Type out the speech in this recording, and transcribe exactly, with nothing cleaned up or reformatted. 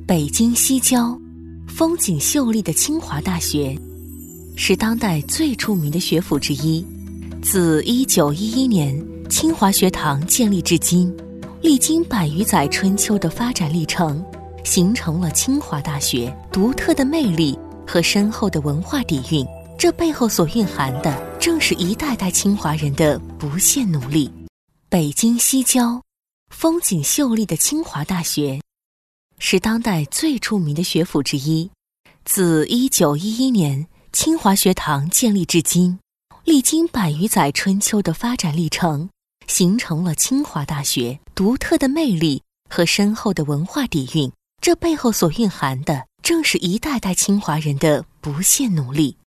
北京西郊，风景秀丽的清华大学，是当代最著名的学府之一。自一九一一年清华学堂建立至今，历经百余载春秋的发展历程，形成了清华大学独特的魅力和深厚的文化底蕴。这背后所蕴含的，正是一代代清华人的不懈努力。北京西郊，风景秀丽的清华大学，是当代最著名的学府之一。自一九一一年清华学堂建立至今，历经百余载春秋的发展历程，形成了清华大学独特的魅力和深厚的文化底蕴。这背后所蕴含的，正是一代代清华人的不懈努力。